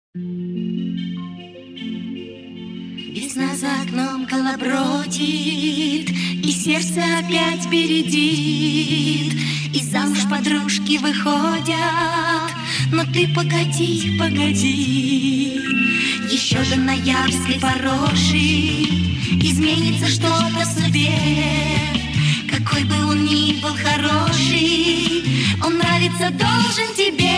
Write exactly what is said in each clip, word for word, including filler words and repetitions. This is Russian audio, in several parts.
Весна за окном колобродит, и сердце опять бередит, и замуж подружки выходят. Но ты погоди, погоди, еще до ноябрьской пороши изменится что-то в судьбе. Какой бы он ни был хороший, он нравится должен тебе.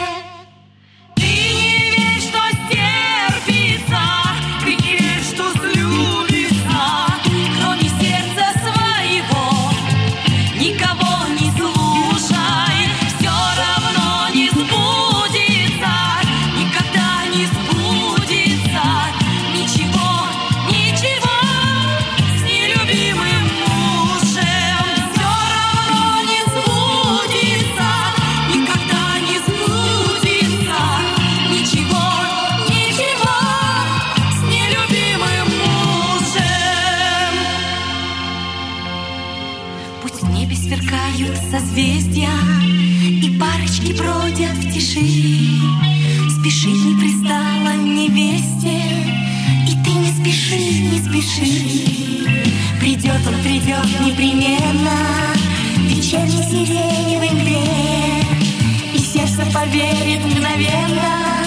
Пусть в небе сверкают созвездия, и парочки бродят в тиши. Спешить не пристало невесте, и ты не спеши, не спеши. Придет он, придет непременно в вечерней сиреневой мгле, и сердце поверит мгновенно.